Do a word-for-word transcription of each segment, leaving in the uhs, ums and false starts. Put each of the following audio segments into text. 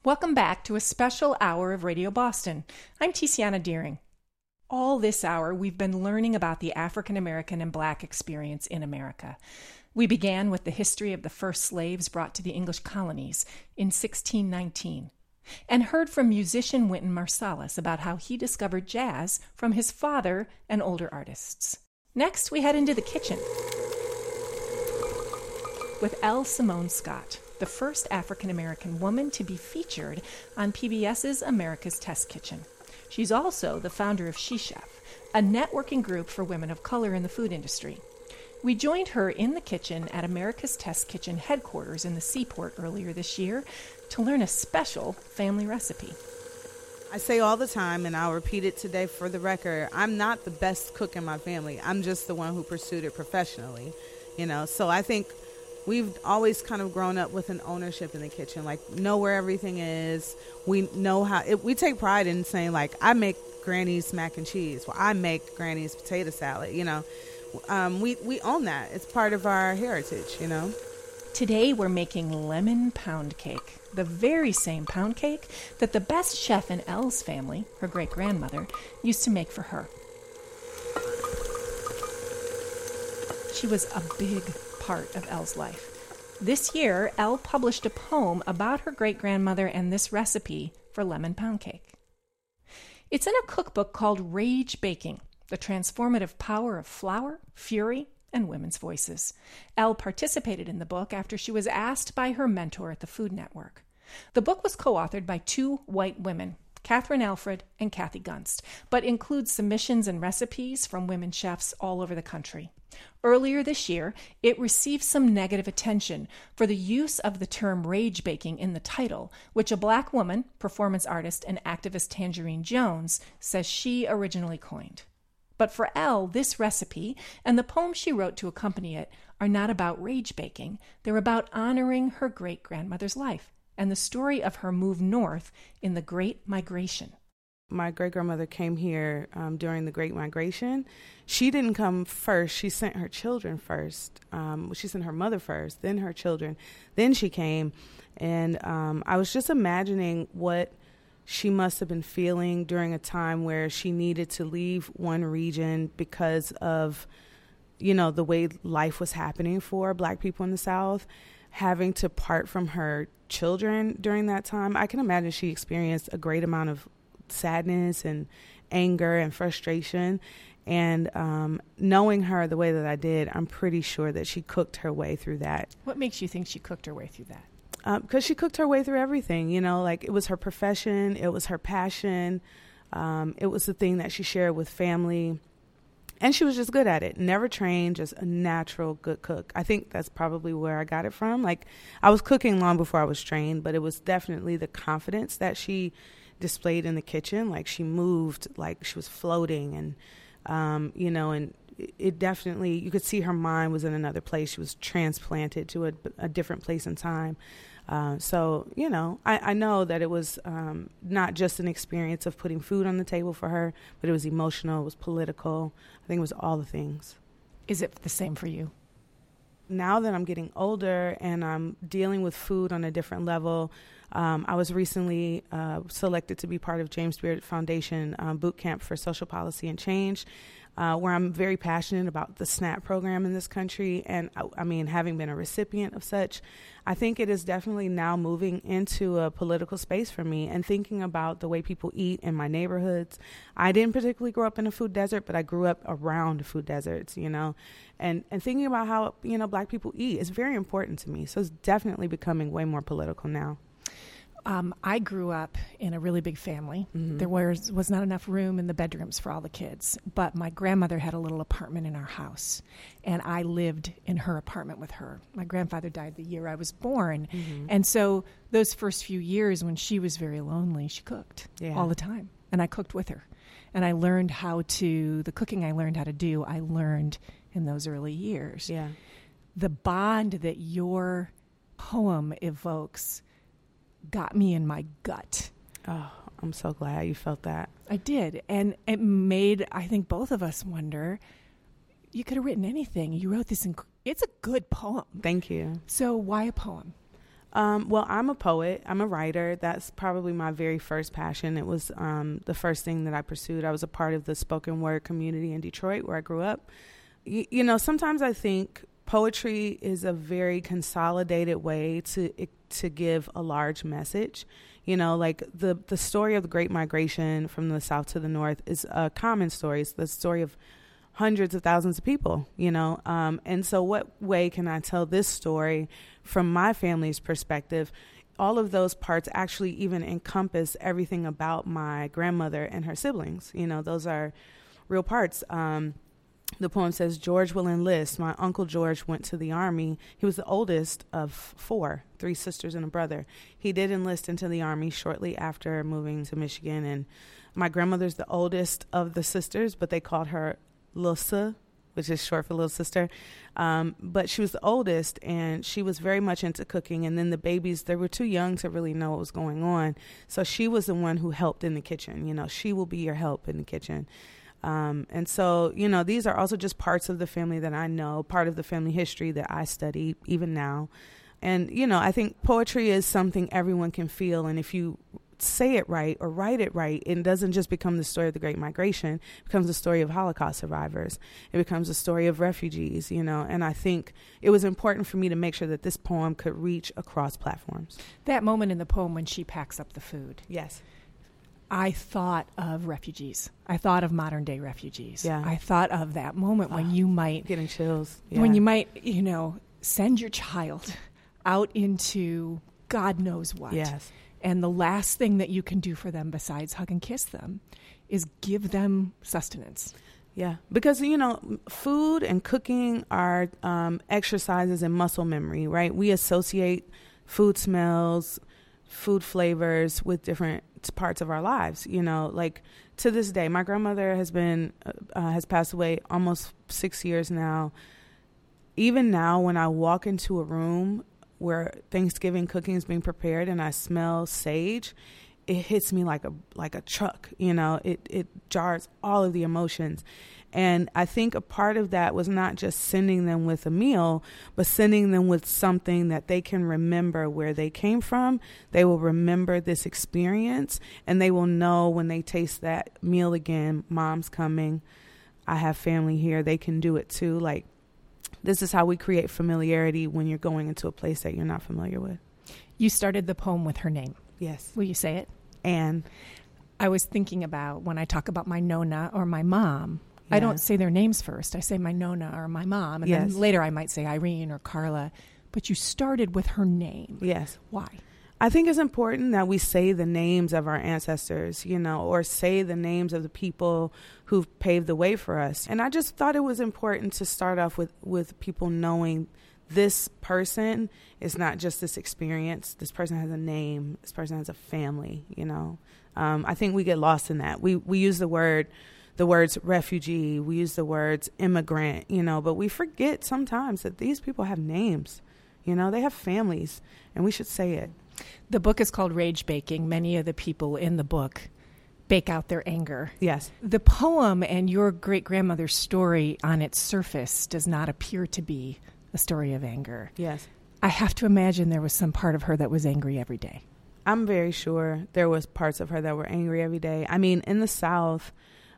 Welcome back to a special hour of Radio Boston. I'm Tiziana Deering. All this hour, we've been learning about the African American and Black experience in America. We began with the history of the first slaves brought to the English colonies in sixteen nineteen, and heard from musician Wynton Marsalis about how he discovered jazz from his father and older artists. Next, we head into the kitchen with L. Simone Scott, the first African-American woman to be featured on P B S's America's Test Kitchen. She's also the founder of She Chef, a networking group for women of color in the food industry. We joined her in the kitchen at America's Test Kitchen headquarters in the Seaport earlier this year to learn a special family recipe. I say all the time, and I'll repeat it today for the record, I'm not the best cook in my family. I'm just the one who pursued it professionally, you know. So I think we've always kind of grown up with an ownership in the kitchen, like know where everything is. We know how, it, we take pride in saying, like, I make Granny's mac and cheese. Well, I make Granny's potato salad, you know. Um, we, we own that. It's part of our heritage, you know. Today we're making lemon pound cake, the very same pound cake that the best chef in Elle's family, her great-grandmother, used to make for her. She was a big part of Elle's life. This year, Elle published a poem about her great-grandmother and this recipe for lemon pound cake. It's in a cookbook called Rage Baking, the transformative power of flour, fury, and women's voices. Elle participated in the book after she was asked by her mentor at the Food Network. The book was co-authored by two white women, Catherine Alfred and Kathy Gunst, but includes submissions and recipes from women chefs all over the country. Earlier this year, it received some negative attention for the use of the term rage baking in the title, which a black woman, performance artist, and activist Tangerine Jones says she originally coined. But for Elle, this recipe and the poem she wrote to accompany it are not about rage baking. They're about honoring her great-grandmother's life and the story of her move north in the Great Migration. My great-grandmother came here um, during the Great Migration. She didn't come first. She sent her children first. Um, she sent her mother first, then her children. Then she came. And um, I was just imagining what she must have been feeling during a time where she needed to leave one region because of, you know, the way life was happening for Black people in the South, having to part from her children during that time. I can imagine she experienced a great amount of sadness and anger and frustration. And um, knowing her the way that I did, I'm pretty sure that she cooked her way through that. What makes you think she cooked her way through that? Because um, she cooked her way through everything, you know, like it was her profession, it was her passion, um, it was the thing that she shared with family, and she was just good at it. Never trained, just a natural good cook. I think that's probably where I got it from. Like, I was cooking long before I was trained, but it was definitely the confidence that she displayed in the kitchen. Like, she moved like she was floating, and um, you know, and it definitely, you could see her mind was in another place. She was transplanted to a, a different place and time. Uh, so, you know, I, I know that it was um, not just an experience of putting food on the table for her, but it was emotional, it was political. I think it was all the things. Is it the same for you? Now that I'm getting older and I'm dealing with food on a different level, um, I was recently uh, selected to be part of James Beard Foundation um, Boot Camp for Social Policy and Change, Uh, where I'm very passionate about the SNAP program in this country. And I, I mean, having been a recipient of such, I think it is definitely now moving into a political space for me and thinking about the way people eat in my neighborhoods. I didn't particularly grow up in a food desert, but I grew up around food deserts, you know, and, and thinking about how, you know, Black people eat is very important to me. So it's definitely becoming way more political now. Um, I grew up in a really big family. Mm-hmm. There was, was not enough room in the bedrooms for all the kids, but my grandmother had a little apartment in our house, and I lived in her apartment with her. My grandfather died the year I was born, mm-hmm. and so those first few years when she was very lonely, she cooked yeah. all the time, and I cooked with her. And I learned how to, the cooking I learned how to do, I learned in those early years. Yeah. The bond that your poem evokes got me in my gut. Oh, I'm so glad you felt that. I did. And it made, I think, both of us wonder, you could have written anything. You wrote this, inc- it's a good poem. Thank you. So why a poem? Um, well, I'm a poet. I'm a writer. That's probably my very first passion. It was um, the first thing that I pursued. I was a part of the spoken word community in Detroit where I grew up. Y- you know, sometimes I think poetry is a very consolidated way to to give a large message. You know, like the, the story of the Great Migration from the South to the North is a common story. It's the story of hundreds of thousands of people, you know. Um, and so what way can I tell this story from my family's perspective? All of those parts actually even encompass everything about my grandmother and her siblings. You know, those are real parts. Um, the poem says, George will enlist. My Uncle George went to the Army. He was the oldest of four, three sisters and a brother. He did enlist into the Army shortly after moving to Michigan. And my grandmother's the oldest of the sisters, but they called her Lusa, which is short for little sister. Um, but she was the oldest, and she was very much into cooking. And then the babies, they were too young to really know what was going on. So she was the one who helped in the kitchen. You know, she will be your help in the kitchen. Um, and so, you know, these are also just parts of the family that I know, part of the family history that I study even now. And, you know, I think poetry is something everyone can feel. And if you say it right or write it right, it doesn't just become the story of the Great Migration. It becomes the story of Holocaust survivors. It becomes the story of refugees, you know. And I think it was important for me to make sure that this poem could reach across platforms. That moment in the poem when she packs up the food. Yes. I thought of refugees. I thought of modern day refugees. Yeah. I thought of that moment when oh, you might getting chills. Yeah. When you might, you know, send your child out into God knows what. Yes. And the last thing that you can do for them besides hug and kiss them is give them sustenance. Yeah, because, you know, food and cooking are um, exercises in muscle memory, right? We associate food smells, food flavors with different parts of our lives. You know, like to this day, my grandmother has been, uh, has passed away almost six years now. Even now, when I walk into a room where Thanksgiving cooking is being prepared and I smell sage, it hits me like a like a truck, you know, it, it jars all of the emotions. And I think a part of that was not just sending them with a meal, but sending them with something that they can remember where they came from. They will remember this experience, and they will know when they taste that meal again, mom's coming, I have family here, they can do it too. Like, this is how we create familiarity when you're going into a place that you're not familiar with. You started the poem with her name. Yes. Will you say it? Anne. I was thinking about when I talk about my Nona or my mom, yeah. I don't say their names first. I say my Nona or my mom. And yes. then later I might say Irene or Carla. But you started with her name. Yes. Why? I think it's important that we say the names of our ancestors, you know, or say the names of the people who've paved the way for us. And I just thought it was important to start off with, with people knowing this person is not just this experience. This person has a name. This person has a family, you know. Um, I think we get lost in that. We we use the word, the words refugee. We use the words immigrant, you know, but we forget sometimes that these people have names. You know, they have families, and we should say it. The book is called Rage Baking. Many of the people in the book bake out their anger. Yes. The poem and your great-grandmother's story on its surface does not appear to be a story of anger. Yes. I have to imagine there was some part of her that was angry every day. I'm very sure there was parts of her that were angry every day. I mean, in the South,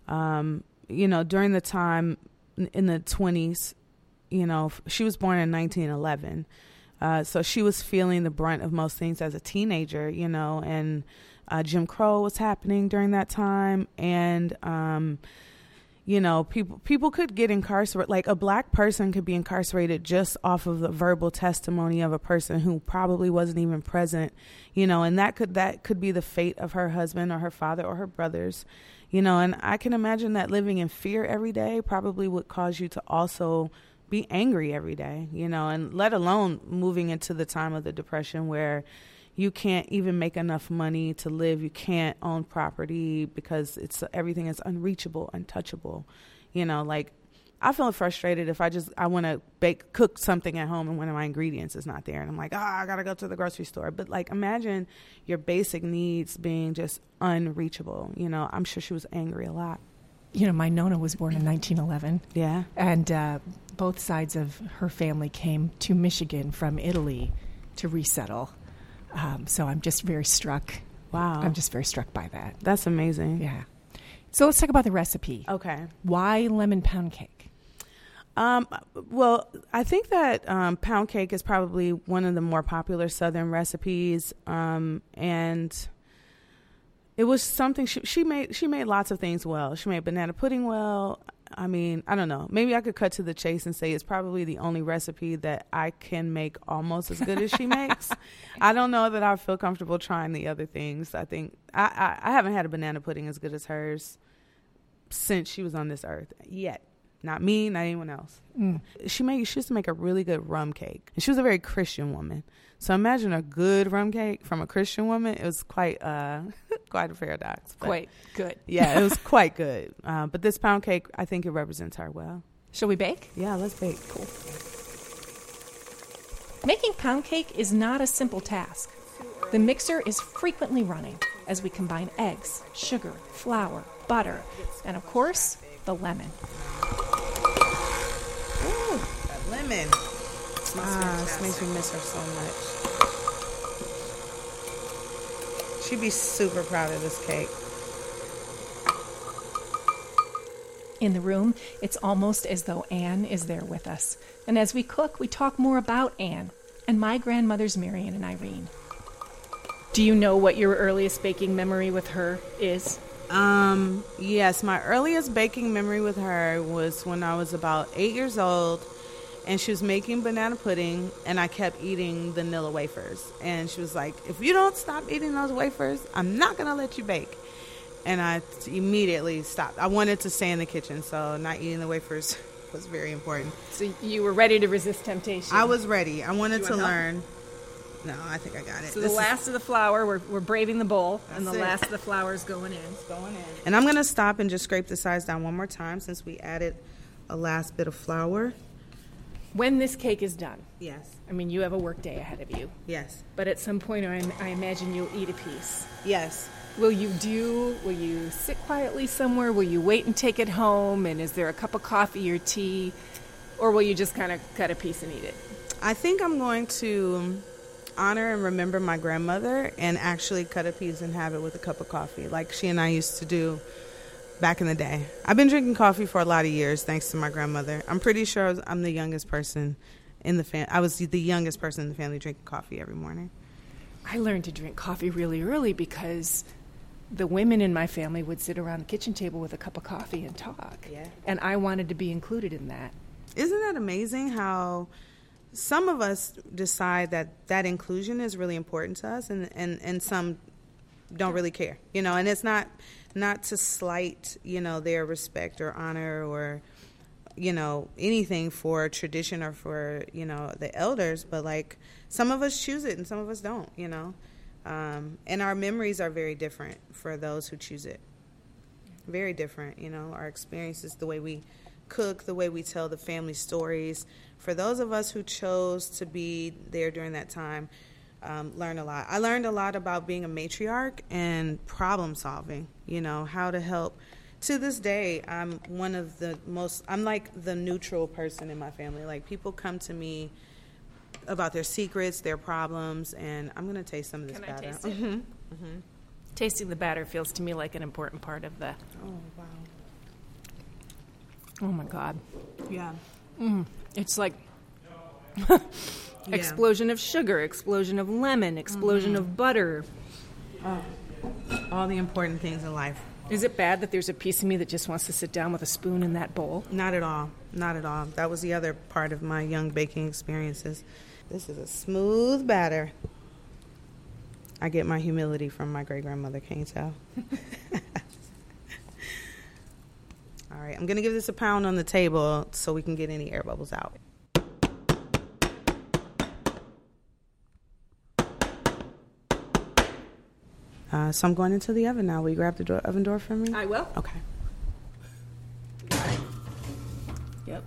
um, you know, during the time in the twenties, you know, she was born in nineteen eleven. Uh, so she was feeling the brunt of most things as a teenager, you know, and uh, Jim Crow was happening during that time. And, um, you know, people people could get incarcerated. Like a black person could be incarcerated just off of the verbal testimony of a person who probably wasn't even present, you know, and that could that could be the fate of her husband or her father or her brothers, you know, and I can imagine that living in fear every day probably would cause you to also be angry every day, you know, and let alone moving into the time of the Depression where you can't even make enough money to live. You can't own property because it's everything is unreachable, untouchable. You know, like I feel frustrated if I just I want to bake cook something at home and one of my ingredients is not there, and I'm like, oh, I gotta go to the grocery store. But like, imagine your basic needs being just unreachable. You know, I'm sure she was angry a lot. You know, my Nona was born in nineteen eleven. Yeah. And uh, both sides of her family came to Michigan from Italy to resettle. Um, so I'm just very struck. Wow. I'm just very struck by that. That's amazing. Yeah. So let's talk about the recipe. Okay. Why lemon pound cake? Um, well, I think that um, pound cake is probably one of the more popular Southern recipes, um, and it was something she, she made. She made lots of things well. She made banana pudding well. I mean, I don't know. Maybe I could cut to the chase and say it's probably the only recipe that I can make almost as good as she makes. I don't know that I feel comfortable trying the other things. I think I, I, I haven't had a banana pudding as good as hers since she was on this earth yet. Not me, not anyone else. Mm. She made she used to make a really good rum cake. And she was a very Christian woman. So imagine a good rum cake from a Christian woman. It was quite uh, quite a paradox. But quite good. Yeah, it was quite good. Uh, but this pound cake, I think it represents her well. Shall we bake? Yeah, let's bake. Cool. Making pound cake is not a simple task. The mixer is frequently running as we combine eggs, sugar, flour, butter, and of course, the lemon. Ooh, that lemon. Ah, this makes me miss her so much. She'd be super proud of this cake. In the room, it's almost as though Anne is there with us. And as we cook, we talk more about Anne and my grandmothers Marion and Irene. Do you know what your earliest baking memory with her is? Um, yes, my earliest baking memory with her was when I was about eight years old, and she was making banana pudding, and I kept eating vanilla wafers. And she was like, if you don't stop eating those wafers, I'm not going to let you bake. And I immediately stopped. I wanted to stay in the kitchen, so not eating the wafers was very important. So you were ready to resist temptation. I was ready. I wanted to help? learn. No, I think I got it. So this the last is, of the flour, we're, we're braving the bowl, and the it. last of the flour is going in. It's going in. And I'm going to stop and just scrape the sides down one more time since we added a last bit of flour. When this cake is done, yes. I mean, you have a work day ahead of you. Yes. But at some point, I, I imagine you'll eat a piece. Yes. Will you do, will you sit quietly somewhere? Will you wait and take it home? And is there a cup of coffee or tea? Or will you just kind of cut a piece and eat it? I think I'm going to honor and remember my grandmother and actually cut a piece and have it with a cup of coffee like she and I used to do back in the day. I've been drinking coffee for a lot of years thanks to my grandmother. I'm pretty sure I'm the youngest person in the family. I was the youngest person in the family drinking coffee every morning. I learned to drink coffee really early because the women in my family would sit around the kitchen table with a cup of coffee and talk. Yeah. And I wanted to be included in that. Isn't that amazing how some of us decide that that inclusion is really important to us, and, and, and some don't really care, you know, and it's not not to slight, you know, their respect or honor or, you know, anything for tradition or for, you know, the elders, but like some of us choose it and some of us don't, you know, um, and our memories are very different for those who choose it. Very different, you know, our experiences, the way we cook, the way we tell the family stories. For those of us who chose to be there during that time, um, learn a lot. I learned a lot about being a matriarch and problem solving, you know, how to help. To this day, I'm one of the most, I'm like the neutral person in my family. Like, people come to me about their secrets, their problems, and I'm going to taste some of this Can batter. I taste it? Mm-hmm. Mm-hmm. Tasting the batter feels to me like an important part of the... Oh, wow. Oh, my God. Yeah. Mm, it's like Yeah. explosion of sugar, explosion of lemon, explosion Mm-hmm. of butter. Oh. All the important things in life. Is it bad that there's a piece of me that just wants to sit down with a spoon in that bowl? Not at all. Not at all. That was the other part of my young baking experiences. This is a smooth batter. I get my humility from my great-grandmother, can you tell? All right, I'm going to give this a pound on the table so we can get any air bubbles out. Uh, so I'm going into the oven now. Will you grab the door, oven door for me? I will. Okay. Yep.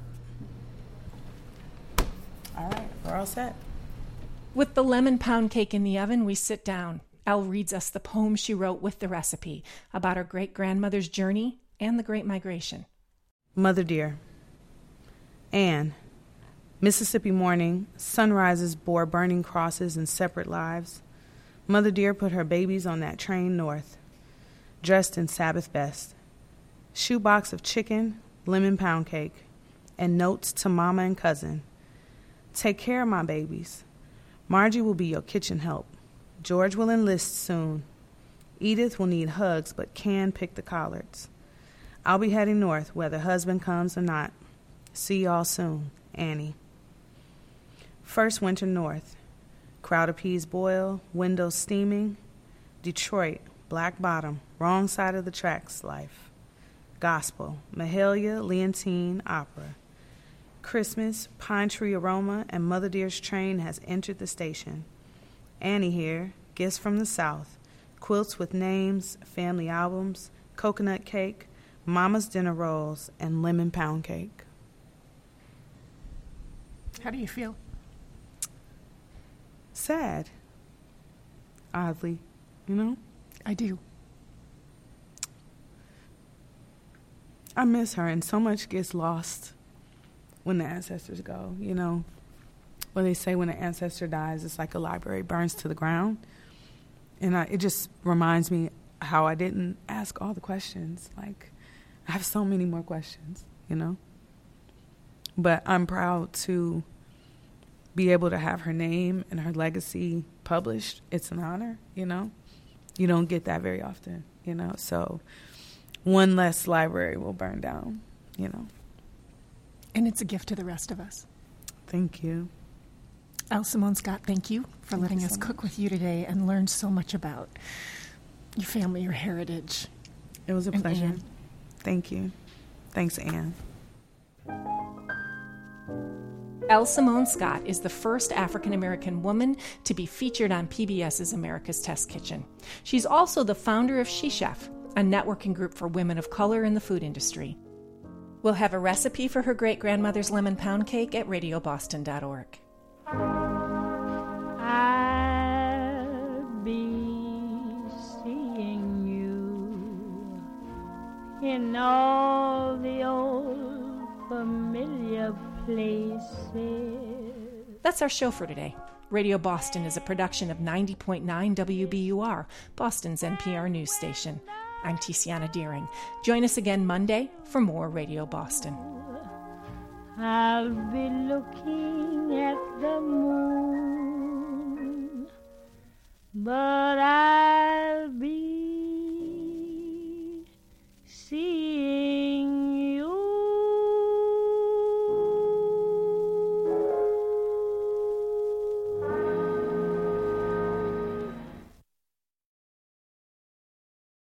All right, we're all set. With the lemon pound cake in the oven, we sit down. Elle reads us the poem she wrote with the recipe about her great-grandmother's journey and the Great Migration. Mother dear, Anne, Mississippi morning, sunrises bore burning crosses and separate lives. Mother Dear put her babies on that train north, dressed in Sabbath best. Shoebox of chicken, lemon pound cake, and notes to mama and cousin. Take care of my babies. Margie will be your kitchen help. George will enlist soon. Edith will need hugs but can pick the collards. I'll be heading north whether husband comes or not. See y'all soon, Annie. First winter north. Crowd of peas boil, windows steaming. Detroit, black bottom, wrong side of the tracks life. Gospel, Mahalia, Leontine, opera. Christmas, pine tree aroma, and Mother Dear's train has entered the station. Annie here, gifts from the South, quilts with names, family albums, coconut cake, mama's dinner rolls, and lemon pound cake. How do you feel? Sad. Oddly, you know? I do. I miss her, and so much gets lost when the ancestors go, you know? When they say when an ancestor dies, it's like a library burns to the ground. And I, it just reminds me how I didn't ask all the questions. Like, I have so many more questions, you know? But I'm proud to be able to have her name and her legacy published. It's an honor, you know? You don't get that very often, you know? So one less library will burn down, you know? And it's a gift to the rest of us. Thank you. Elle Simone Scott, thank you for Thank letting you us so cook much. with you today and learn so much about your family, your heritage. It was a And pleasure. Anne. Thank you. Thanks, Anne. Elle Simone Scott is the first African-American woman to be featured on PBS's America's Test Kitchen. She's also the founder of She Chef, a networking group for women of color in the food industry. We'll have a recipe for her great-grandmother's lemon pound cake at radio boston dot org. I'll be seeing you in all the old familiar places. That's our show for today. Radio Boston is a production of ninety point nine W B U R, Boston's N P R news station. I'm Tiziana Deering. Join us again Monday for more Radio Boston. I'll be looking at the moon, but I'll